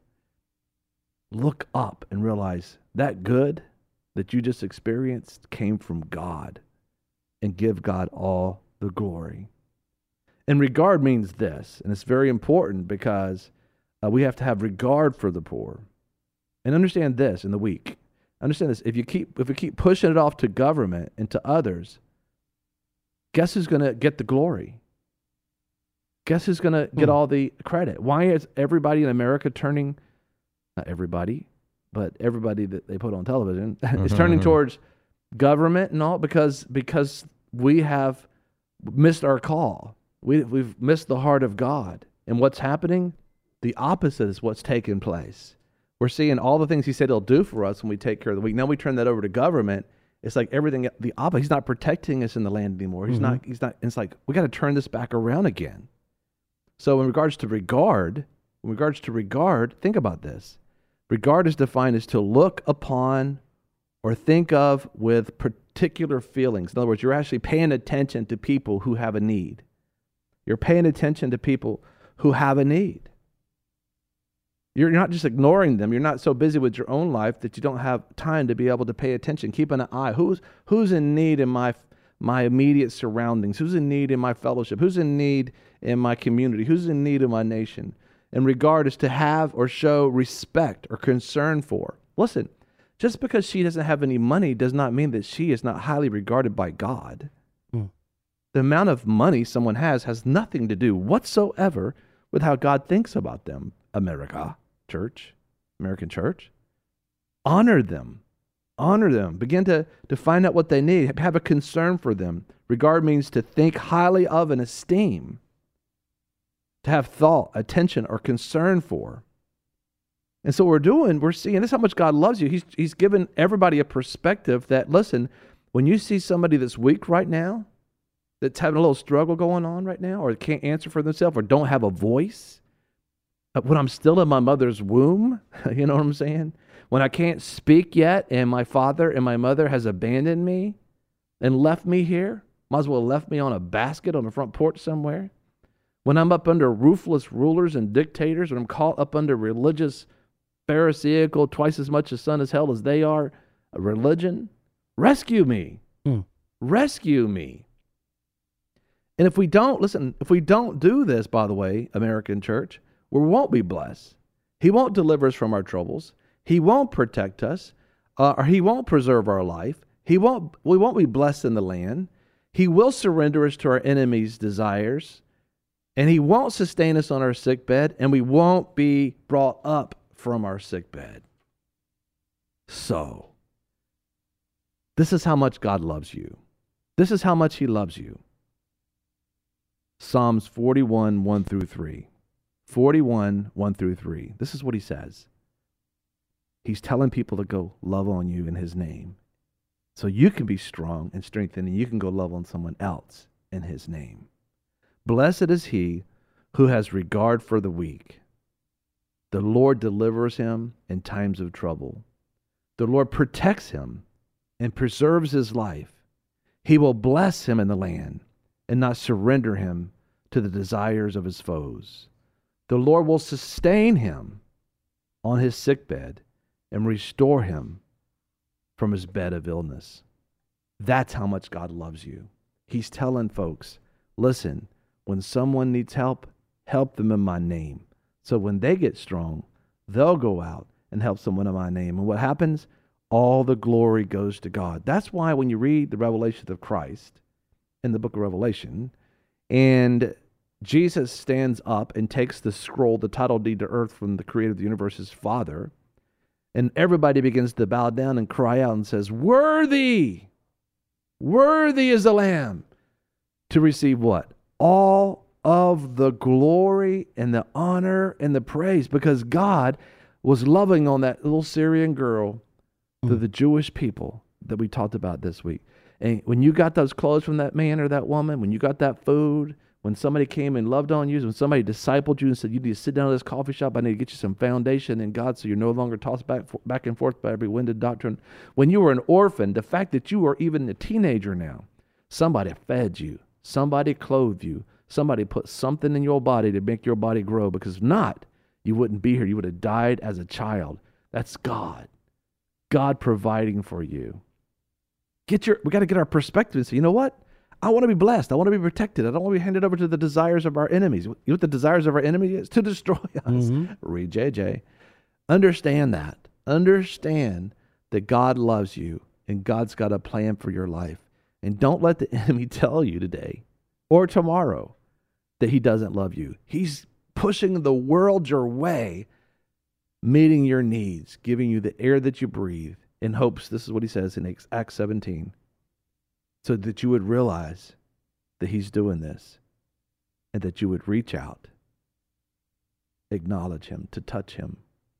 Look up and realize that good that you just experienced came from God, and give God all the glory. And regard means this, and it's very important because Uh, we have to have regard for the poor. And understand this in the weak. Understand this. If you keep if we keep pushing it off to government and to others, guess who's going to get the glory? Guess who's going to get Hmm. all the credit? Why is everybody in America turning, not everybody, but everybody that they put on television is turning towards government and all? Because because we have missed our call. We, we've missed the heart of God. And what's happening? The opposite is what's taking place. We're seeing all the things he said he'll do for us when we take care of the weak. Now we turn that over to government. It's like everything, the opposite. He's not protecting us in the land anymore. He's Mhm. not, he's not, it's like, we got to turn this back around again. So in regards to regard, in regards to regard, think about this. Regard is defined as to look upon or think of with particular feelings. In other words, you're actually paying attention to people who have a need. You're paying attention to people who have a need. You're not just ignoring them. You're not so busy with your own life that you don't have time to be able to pay attention. Keeping an eye. Who's who's in need in my my immediate surroundings? Who's in need in my fellowship? Who's in need in my community? Who's in need in my nation? And regard is to have or show respect or concern for. Listen, just because she doesn't have any money does not mean that she is not highly regarded by God. Hmm. The amount of money someone has has nothing to do whatsoever with how God thinks about them. America. Church, American church, honor them, honor them, begin to, to find out what they need, have a concern for them. Regard means to think highly of and esteem, to have thought, attention, or concern for. And so what we're doing, we're seeing, this is how much God loves you. He's, he's given everybody a perspective that, listen, when you see somebody that's weak right now, that's having a little struggle going on right now, or can't answer for themselves, or don't have a voice, when I'm still in my mother's womb, you know what I'm saying? When I can't speak yet and my father and my mother has abandoned me and left me here, Might as well have left me on a basket on the front porch somewhere. When I'm up under ruthless rulers and dictators, when I'm caught up under religious, pharisaical, twice as much as sun as hell as they are, a religion, rescue me. Mm. Rescue me. And if we don't, listen, if we don't do this, by the way, American church, we won't be blessed. He won't deliver us from our troubles. He won't protect us, uh, or he won't preserve our life. He won't, we won't be blessed in the land. He will surrender us to our enemies' desires. And he won't sustain us on our sick bed, and we won't be brought up from our sick bed. So, this is how much God loves you. This is how much he loves you. Psalms forty-one, one through three. forty-one, one through three. This is what he says. He's telling people to go love on you in his name. So you can be strong and strengthened, and you can go love on someone else in his name. Blessed is he who has regard for the weak. The Lord delivers him in times of trouble. The Lord protects him and preserves his life. He will bless him in the land and not surrender him to the desires of his foes. The Lord will sustain him on his sickbed and restore him from his bed of illness. That's how much God loves you. He's telling folks, listen, when someone needs help, help them in my name. So when they get strong, they'll go out and help someone in my name. And what happens? All the glory goes to God. That's why when you read the revelations of Christ in the book of Revelation, and Jesus stands up and takes the scroll, the title deed to earth from the creator of the universe, his Father, and everybody begins to bow down and cry out and says, worthy, worthy is the Lamb to receive what? All of the glory and the honor and the praise, because God was loving on that little Syrian girl mm. to the Jewish people that we talked about this week. And when you got those clothes from that man or that woman, when you got that food, when somebody came and loved on you, when somebody discipled you and said, you need to sit down at this coffee shop, I need to get you some foundation in God so you're no longer tossed back back and forth by every winded doctrine. When you were an orphan, the fact that you were even a teenager now, somebody fed you, somebody clothed you, somebody put something in your body to make your body grow, because if not, you wouldn't be here. You would have died as a child. That's God. God providing for you. Get your, we got to get our perspective and say, you know what? I want to be blessed. I want to be protected. I don't want to be handed over to the desires of our enemies. You know what the desires of our enemy is? To destroy us. Mm-hmm. Read J J. Understand that. Understand that God loves you and God's got a plan for your life. And don't let the enemy tell you today or tomorrow that he doesn't love you. He's pushing the world your way, meeting your needs, giving you the air that you breathe in hopes, this is what he says in Acts seventeen, so that you would realize that he's doing this and that you would reach out, acknowledge him, to touch him,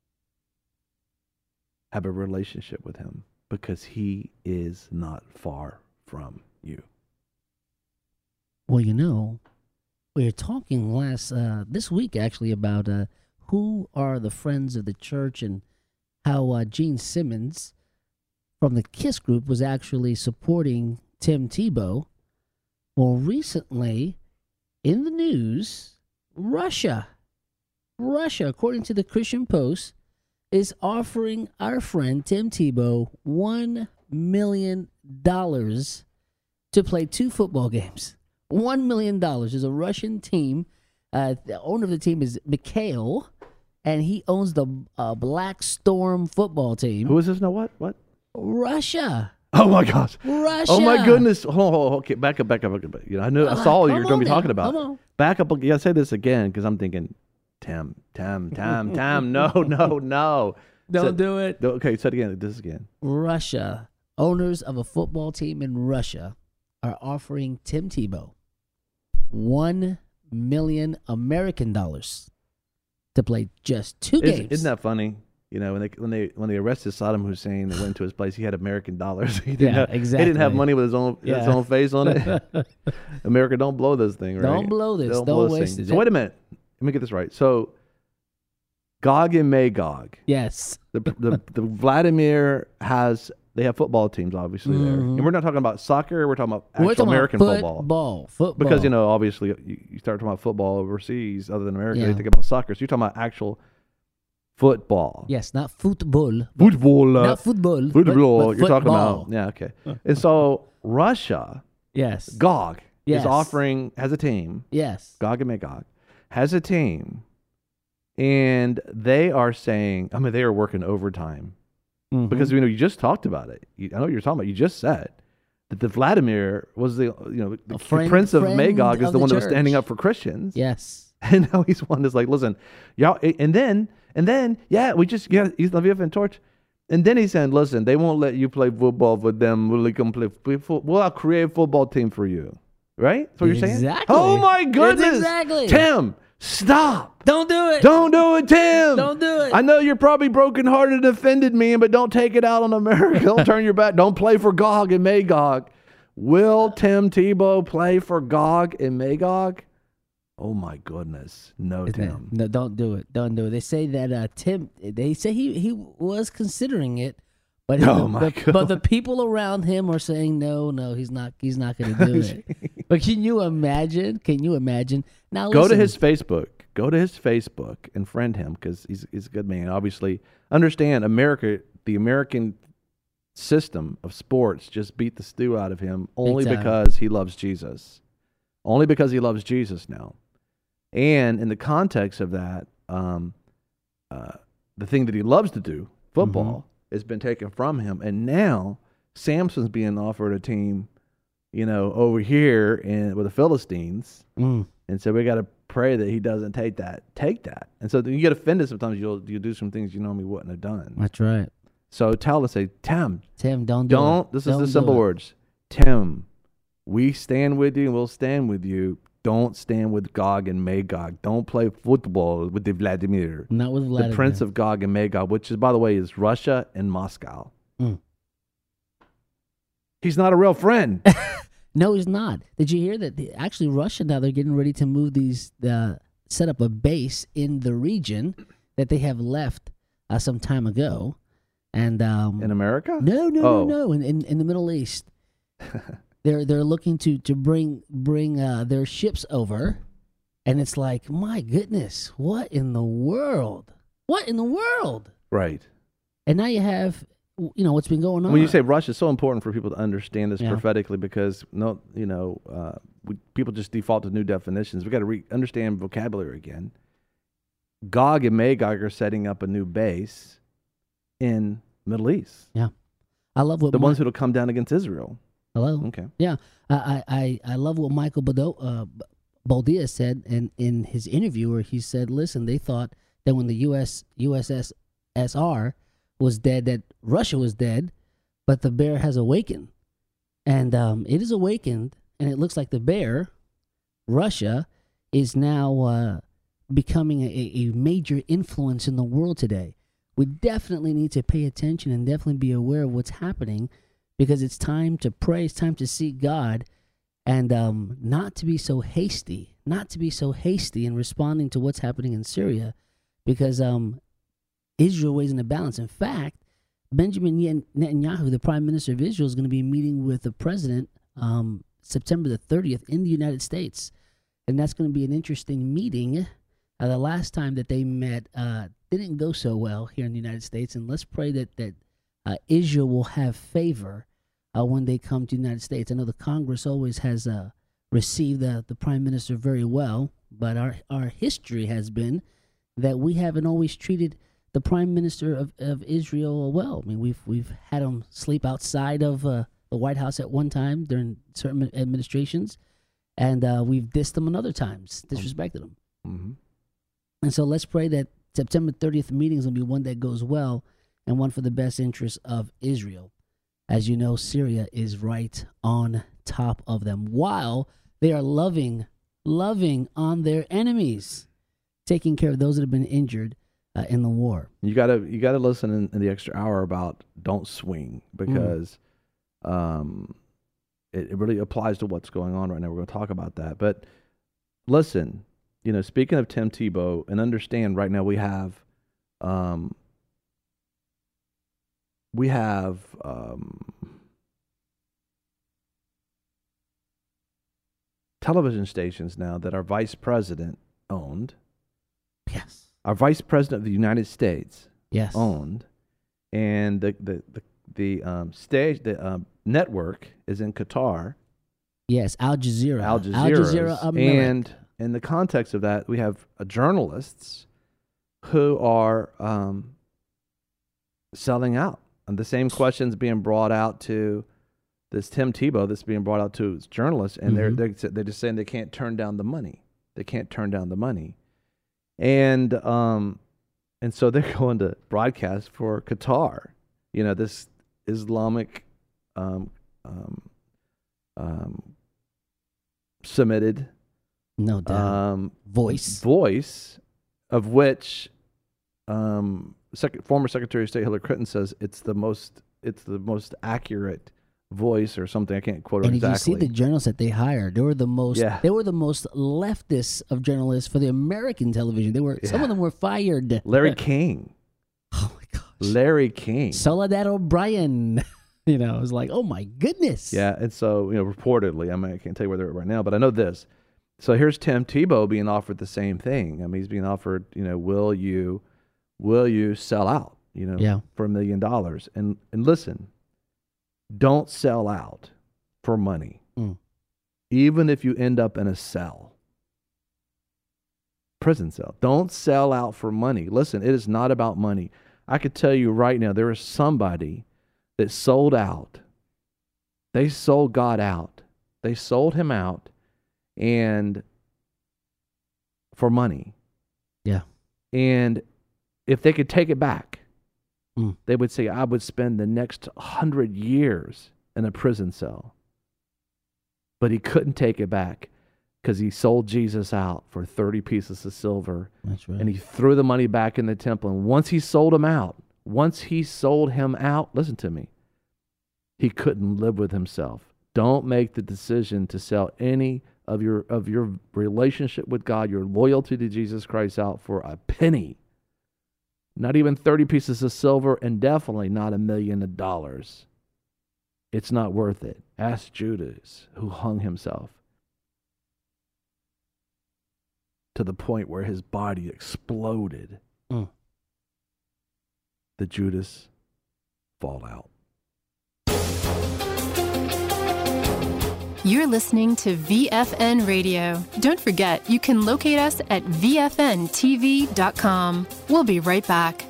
have a relationship with him, because he is not far from you. Well, you know, we were talking last, uh, this week actually, about uh, who are the friends of the church and how uh, Gene Simmons from the KISS group was actually supporting Tim Tebow. Well, recently, in the news, Russia, Russia, according to the Christian Post, is offering our friend Tim Tebow one million dollars to play two football games. one million dollars. There's a Russian team. Uh, the owner of the team is Mikhail, and he owns the uh, Black Storm football team. Who is this now? What? What? Russia. Oh my gosh! Russia! Oh my goodness! Hold on, hold on. Okay, back up, back up, back up. You know, I knew, I saw what you were going to be now. talking about. Come on. Back up. You got to say this again because I'm thinking, Tim, Tim, Tim, Tim. No, no, no. Don't so, do it. Okay, say it again. This again. Russia. Owners of a football team in Russia are offering Tim Tebow one million American dollars to play just two Isn't, games. isn't that funny? You know, when they when they when they arrested Saddam Hussein, they went to his place. He had American dollars. He didn't Yeah, have, exactly. He didn't have money with his own Yeah. his own face on it. America, don't blow this thing, right? Don't blow this. Don't blow this waste thing. it. So wait a minute. Let me get this right. So Gog and Magog. Yes. The, the the Vladimir has They have football teams, obviously, there. Mhm. And we're not talking about soccer. We're talking about actual We're talking American about football. football. Football. Because, you know, obviously, you, you start talking about football overseas, other than America, Yeah. you think about soccer. So you're talking about actual football. Yes, not football. but- Football. uh, Not football. but- Football. but You're talking football. about. Yeah, okay. And so Russia, Yes. Gog, Yes. is offering, has a team, Yes. Gog and Magog, has a team, and they are saying, I mean, they are working overtime. Mhm. Because, you know, you just talked about it. You, I know what you're talking about. You just said that the Vladimir was the, you know, the, A friend- the prince of friend Magog is of the, the one that was standing church. up for Christians. Yes. And now he's one that's like, listen, y'all, and then, and then, yeah, we just, yeah, he's Lviv and Torch. And then he's saying, listen, they won't let you play football with them. We'll, let them play, play fo- we'll create a football team for you. Right? That's what you're saying? Exactly. Oh, my That's goodness. exactly. Tim, stop. Don't do it. Don't do it, Tim. Don't do it. I know you're probably brokenhearted and offended me, but don't take it out on America. Don't turn your back. Don't play for Gog and Magog. Will Tim Tebow play for Gog and Magog? Oh my goodness, no, Tim. No, don't do it. Don't do it. They say that uh, Tim. They say he he was considering it, but Oh, the, my the- but the people around him are saying no, no, he's not. He's not going to do it. But can you imagine? Can you imagine? Now Go to listen, his Facebook. Go to his Facebook and friend him because he's he's a good man. Obviously, understand America. The American system of sports just beat the stew out of him only time. because he loves Jesus. Only because he loves Jesus now. And in the context of that, um, uh, the thing that he loves to do, football, has been taken from him. And now Samson's being offered a team, you know, over here in with the Philistines. Mm. And so we got to pray that he doesn't take that. Take that. And so you get offended sometimes. You'll you do some things you normally wouldn't have done. That's right. So tell us, say, Tim, Tim, don't do don't. it. This Don't is the do simple it. words. Tim, we stand with you and we'll stand with you. Don't stand with Gog and Magog. Don't play football with the Vladimir, Not with Vladimir. the prince of Gog and Magog, which is, by the way, is Russia and Moscow. Mm. He's not a real friend. No, he's not. Did you hear that? The, actually, Russia now they're getting ready to move these, uh, set up a base in the region that they have left uh, some time ago, and um, In America? no, no, Oh. no, no, in, in in the Middle East, they're they're looking to to bring bring uh, their ships over, and it's like, my goodness, what in the world? What in the world? Right. And now you have, you know, what's been going on. When you say Russia, it's so important for people to understand this Yeah. prophetically because no, you know, uh, we, people just default to new definitions. We got to re- understand vocabulary again. Gog and Magog are setting up a new base in Middle East. yeah, I love what The Mi- ones that'll come down against Israel. hello. Okay. Yeah, I I, I I love what Michael Bodo, uh, Boldia said in, in his interview where he said, listen, they thought that when the U S U S S R was dead, that Russia was dead, but the bear has awakened. And um, it is awakened, and it looks like the bear, Russia, is now uh, becoming a, a major influence in the world today. We definitely need to pay attention and definitely be aware of what's happening, because it's time to pray, it's time to seek God, and um, not to be so hasty, not to be so hasty in responding to what's happening in Syria, because um, Israel weighs in the balance. In fact, Benjamin Netanyahu, the prime minister of Israel, is going to be meeting with the president um, September the thirtieth in the United States, and that's going to be an interesting meeting. Uh, the last time that they met uh, didn't go so well here in the United States, and let's pray that that uh, Israel will have favor uh, when they come to the United States. I know the Congress always has uh, received the, the prime minister very well, but our, our history has been that we haven't always treated the prime minister of, of Israel well. I mean, we've we've had him sleep outside of uh, the White House at one time during certain administrations, and uh, we've dissed him on other times, disrespected him. Mm-hmm. And so let's pray that September thirtieth meeting is going to be one that goes well and one for the best interest of Israel. As you know, Syria is right on top of them while they are loving, loving on their enemies, taking care of those that have been injured uh, in the war. You gotta you gotta listen in, in the extra hour about don't swing because um, it, it really applies to what's going on right now. We're going to talk about that, but listen, you know, speaking of Tim Tebow, and understand right now we have um, we have um, television stations now that our vice president owned. Yes. Our vice president of the United States Yes. owned, and the the the, the um, stage the um, network is in Qatar. Yes, Al Jazeera. Al Jazeera. Al Jazeera America. And in the context of that, we have uh, journalists who are um, selling out. And the same questions being brought out to this Tim Tebow that's being brought out to journalists, and Mhm. they're, they're they're just saying they can't turn down the money. They can't turn down the money. And um, and so they're going to broadcast for Qatar. You know, this Islamic um, um, um, submitted No doubt. um, Voice. voice, of which um, Sec- former Secretary of State Hillary Clinton says it's the most it's the most accurate voice or something. I can't quote it And did exactly. you see the journalists that they hired? They were the most. Yeah. They were the most leftist of journalists for the American television. They were. Some Yeah. of them were fired. Larry King. Oh my gosh. Larry King. Soledad O'Brien. You know, it was like, oh my goodness. Yeah, and so, you know, reportedly, I mean, I can't tell you where they're at right now, but I know this. So here's Tim Tebow being offered the same thing. I mean, he's being offered, you know, will you, will you sell out, you know, Yeah. for a million dollars? And and listen, don't sell out for money, Mm. even if you end up in a cell, prison cell. Don't sell out for money. Listen, it is not about money. I could tell you right now, there is somebody that sold out. They sold God out. They sold him out, and for money. Yeah. And if they could take it back, Mm. they would say, I would spend the next hundred years in a prison cell. But he couldn't take it back because he sold Jesus out for thirty pieces of silver. That's right. And he threw the money back in the temple. And once he sold him out, once he sold him out, listen to me, he couldn't live with himself. Don't make the decision to sell any of your of your relationship with God, your loyalty to Jesus Christ out for a penny. Not even thirty pieces of silver, and definitely not a million of dollars. It's not worth it. Ask Judas, who hung himself to the point where his body exploded. Mm. The Judas fallout. You're listening to V F N Radio. Don't forget, you can locate us at V F N T V dot com. We'll be right back.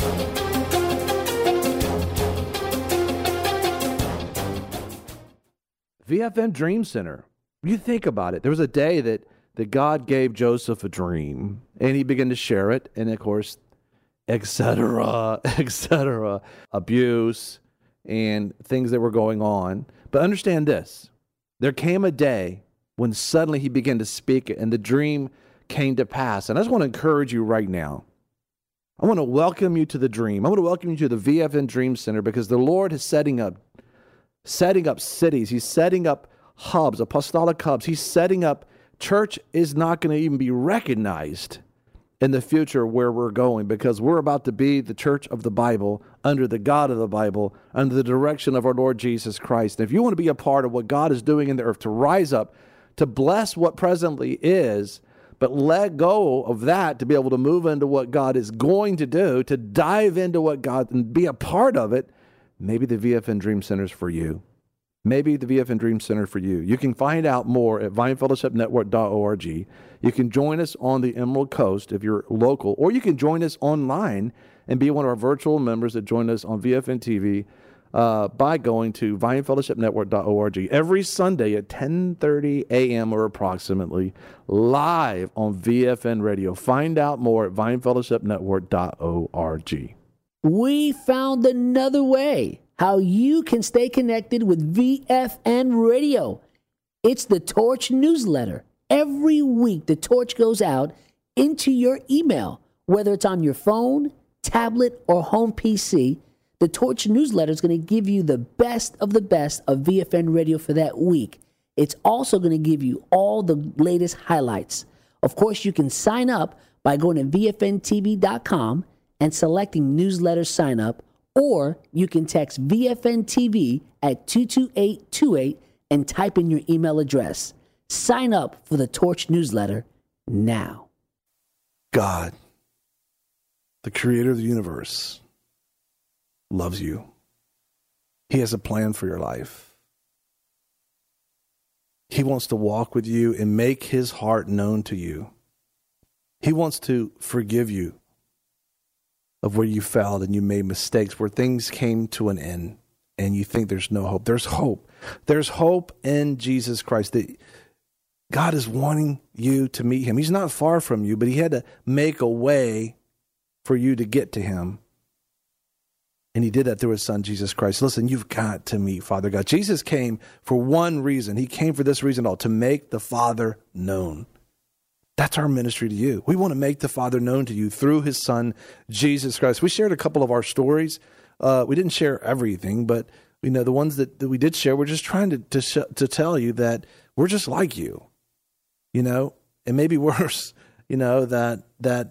V F N Dream Center. You think about it. There was a day that, that God gave Joseph a dream, and he began to share it, and of course, et cetera, et cetera, abuse and things that were going on. But understand this. There came a day when suddenly he began to speak it, and the dream came to pass. And I just want to encourage you right now. I want to welcome you to the dream. I want to welcome you to the V F N Dream Center, because the Lord is setting up setting up cities. He's setting up hubs, apostolic hubs. He's setting up, church is not going to even be recognized in the future where we're going, because we're about to be the church of the Bible, under the God of the Bible, under the direction of our Lord Jesus Christ. And if you want to be a part of what God is doing in the earth, to rise up, to bless what presently is, but let go of that to be able to move into what God is going to do, to dive into what God and be a part of it, maybe the V F N Dream Center is for you. Maybe the V F N Dream Center for you. You can find out more at vine fellowship network dot org. You can join us on the Emerald Coast if you're local, or you can join us online and be one of our virtual members that join us on V F N T V uh, by going to vine fellowship network dot org. Every Sunday at ten thirty a.m. or approximately, live on V F N Radio. Find out more at vine fellowship network dot org. We found another way how you can stay connected with V F N Radio. It's the Torch newsletter. Every week, the Torch goes out into your email, whether it's on your phone, tablet, or home P C. The Torch newsletter is going to give you the best of the best of V F N Radio for that week. It's also going to give you all the latest highlights. Of course, you can sign up by going to V F N T V dot com and selecting newsletter sign up, Or you can text V F N T V at two two eight two eight and type in your email address. Sign up for the Torch newsletter now. God, the creator of the universe, loves you. He has a plan for your life. He wants to walk with you and make his heart known to you. He wants to forgive you of where you failed and you made mistakes, where things came to an end and you think there's no hope. There's hope. There's hope in Jesus Christ. That God is wanting you to meet him. He's not far from you, but he had to make a way for you to get to him. And he did that through his son, Jesus Christ. Listen, you've got to meet Father God. Jesus came for one reason. He came for this reason all, to make the Father known. That's our ministry to you. We want to make the Father known to you through his son, Jesus Christ. We shared a couple of our stories. Uh, we didn't share everything, but you know, the ones that, that we did share, we're just trying to, to, sh- to tell you that we're just like you, you know, and maybe worse, you know, that, that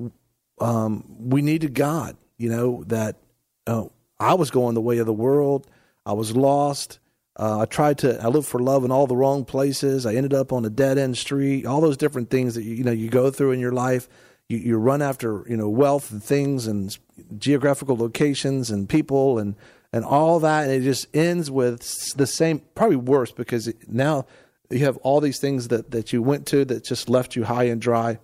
um, we needed God, you know, that uh, I was going the way of the world. I was lost. Uh, I tried to, I lived for love in all the wrong places. I ended up on a dead end street, all those different things that, you, you know, you go through in your life. You, you run after, you know, wealth and things and geographical locations and people and, and all that. And it just ends with the same, probably worse, because it, now you have all these things that, that you went to that just left you high and dry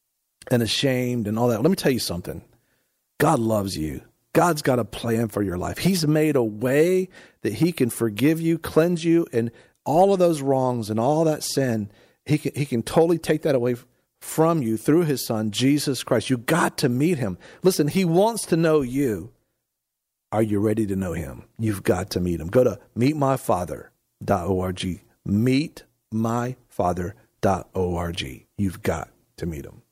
and ashamed and all that. Let me tell you something. God loves you. God's got a plan for your life. He's made a way that he can forgive you, cleanse you, and all of those wrongs and all that sin, he can, he can totally take that away from you through his son, Jesus Christ. You got to meet him. Listen, he wants to know you. Are you ready to know him? You've got to meet him. Go to meet my father dot org. meet my father dot org. You've got to meet him.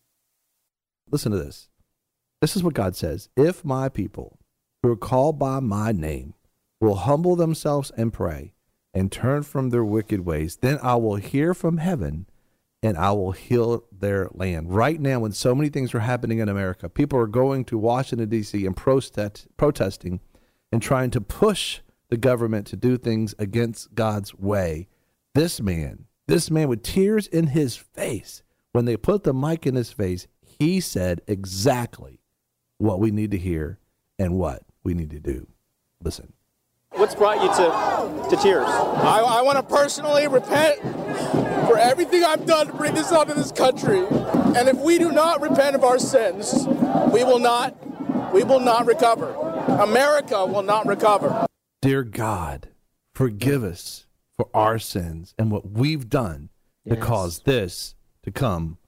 Listen to this. This is what God says. If my people who are called by my name will humble themselves and pray and turn from their wicked ways, then I will hear from heaven and I will heal their land. Right now, when so many things are happening in America, people are going to Washington, D C and protest, protesting and trying to push the government to do things against God's way. This man, this man with tears in his face, when they put the mic in his face, he said exactly what we need to hear and what we need to do. Listen. What's brought you to, to tears? I, I want to personally repent for everything I've done to bring this onto this country. And if we do not repent of our sins, we will not, we will not recover. America will not recover. Dear God, forgive us for our sins and what we've done yes. to cause this to come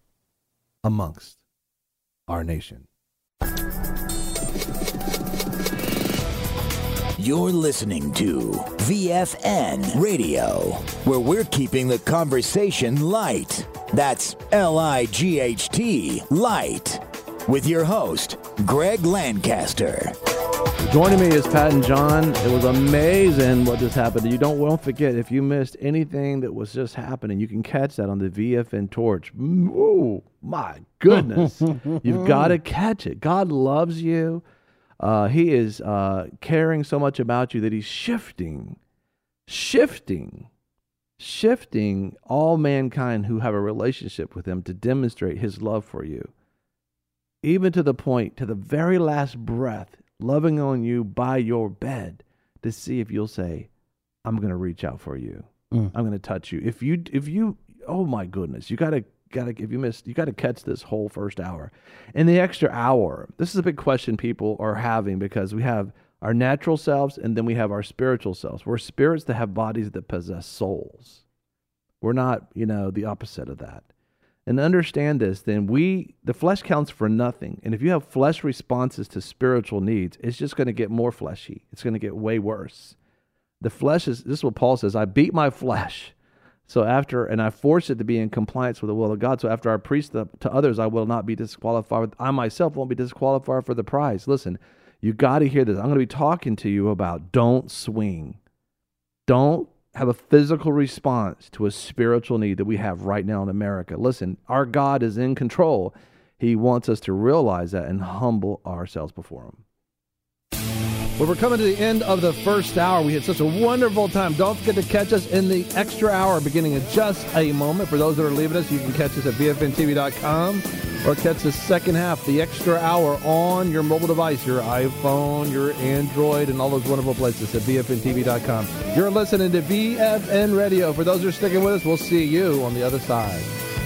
amongst our nation. You're listening to V F N Radio, where we're keeping the conversation light. That's L I G H T, light. With your host, Greg Lancaster. Joining me is Pat and John. It was amazing what just happened. You don't won't forget, if you missed anything that was just happening, you can catch that on the V F N Torch. Oh, my goodness. You've got to catch it. God loves you. Uh, he is uh, caring so much about you that he's shifting, shifting, shifting all mankind who have a relationship with him to demonstrate his love for you. Even to the point, to the very last breath, loving on you by your bed to see if you'll say, I'm going to reach out for you. Mm. I'm going to touch you. If you, if you, oh my goodness, you got to, got to, if you missed, you got to catch this whole first hour. And the extra hour, this is a big question people are having, because we have our natural selves and then we have our spiritual selves. We're spirits that have bodies that possess souls. We're not, you know, the opposite of that. And understand this, then we, the flesh counts for nothing. And if you have flesh responses to spiritual needs, it's just going to get more fleshy. It's going to get way worse. The flesh is, this is what Paul says, I beat my flesh. So after, and I force it to be in compliance with the will of God. So after I preach the, to others, I will not be disqualified. I myself won't be disqualified for the prize. Listen, you got to hear this. I'm going to be talking to you about don't swing. Don't have a physical response to a spiritual need that we have right now in America. Listen, our God is in control. He wants us to realize that and humble ourselves before him. Well, we're coming to the end of the first hour. We had such a wonderful time. Don't forget to catch us in the extra hour beginning in just a moment. For those that are leaving us, you can catch us at V F N T V dot com or catch the second half, the extra hour, on your mobile device, your iPhone, your Android, and all those wonderful places at V F N T V dot com. You're listening to V F N Radio. For those who are sticking with us, we'll see you on the other side.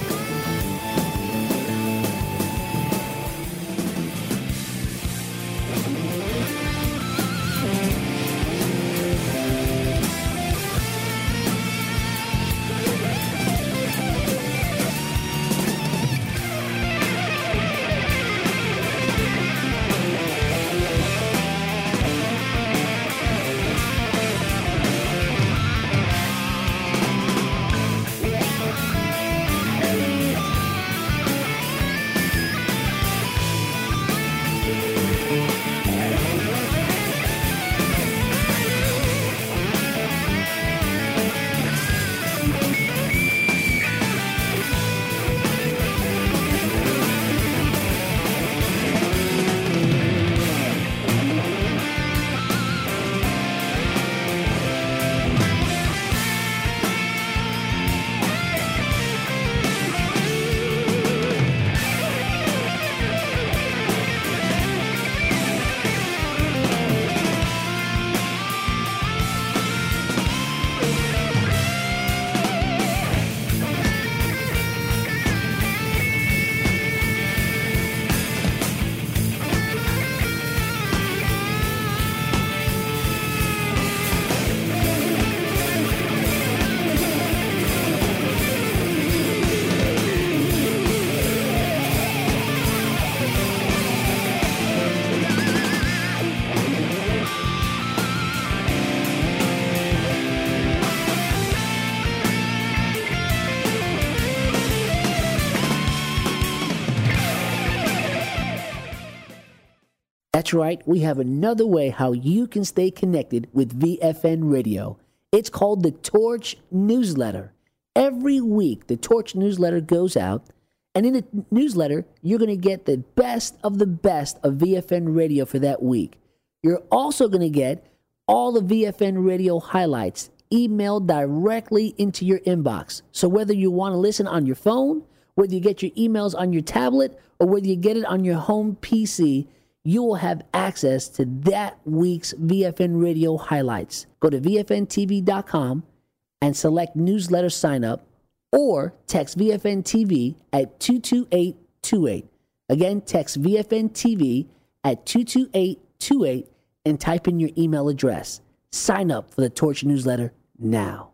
That's right, we have another way how you can stay connected with V F N Radio. It's called the Torch Newsletter. Every week, the Torch Newsletter goes out, and in the newsletter, you're going to get the best of the best of V F N Radio for that week. You're also going to get all the V F N Radio highlights emailed directly into your inbox. So whether you want to listen on your phone, whether you get your emails on your tablet, or whether you get it on your home P C, you will have access to that week's V F N Radio highlights. Go to V F N T V dot com and select newsletter sign up, or text V F N T V at two two eight two eight. Again, text V F N T V at two two eight two eight and type in your email address. Sign up for the Torch Newsletter now.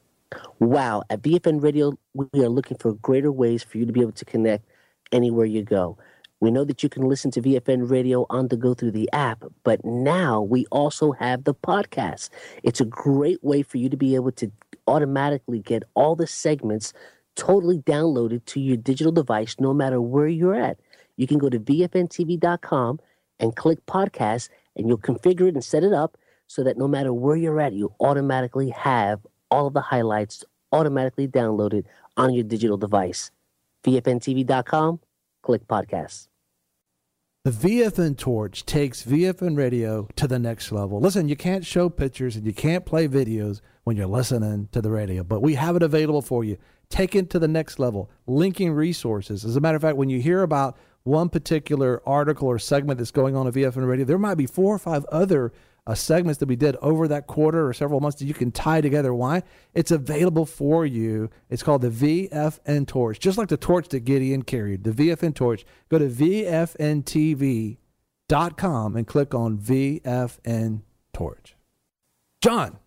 Wow, at V F N Radio, we are looking for greater ways for you to be able to connect anywhere you go. We know that you can listen to V F N Radio on the go through the app, but now we also have the podcast. It's a great way for you to be able to automatically get all the segments totally downloaded to your digital device no matter where you're at. You can go to V F N T V dot com and click podcast, and you'll configure it and set it up so that no matter where you're at, you automatically have all of the highlights automatically downloaded on your digital device. V F N T V dot com, click podcast. The V F N Torch takes V F N Radio to the next level. Listen, you can't show pictures and you can't play videos when you're listening to the radio, but we have it available for you. Take it to the next level, linking resources. As a matter of fact, when you hear about one particular article or segment that's going on at V F N Radio, there might be four or five other uh, segments that we did over that quarter or several months that you can tie together. Why? It's available for you. It's called the V F N Torch, just like the torch that Gideon carried, the V F N Torch. Go to V F N T V dot com and click on V F N Torch. John,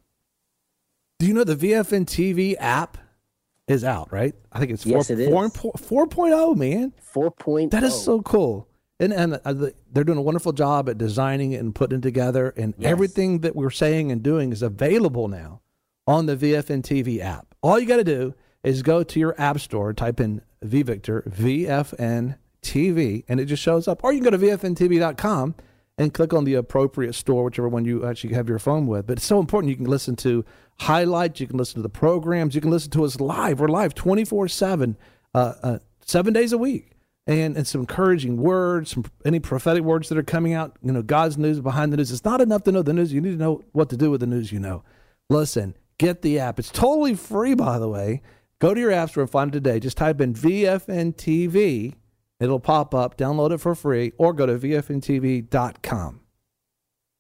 do you know the V F N T V app is out, right? I think it's four, yes, it is. four, four point oh, man. four point oh. That is so cool. And, and uh, they're doing a wonderful job at designing it and putting it together. And Yes. everything that we're saying and doing is available now on the V F N T V app. All you got to do is go to your app store, type in V Victor, V F N T V, and it just shows up. Or you can go to V F N T V dot com and click on the appropriate store, whichever one you actually have your phone with. But it's so important. You can listen to highlights. You can listen to the programs. You can listen to us live. We're live twenty-four seven, uh, uh, seven days a week. and, and some encouraging words, some any prophetic words that are coming out, you know, God's news behind the news. It's not enough to know the news. You need to know what to do with the news you know. Listen, get the app. It's totally free, by the way. Go to your app store and find it today. Just type in V F N T V. It'll pop up. Download it for free, or go to V F N T V dot com.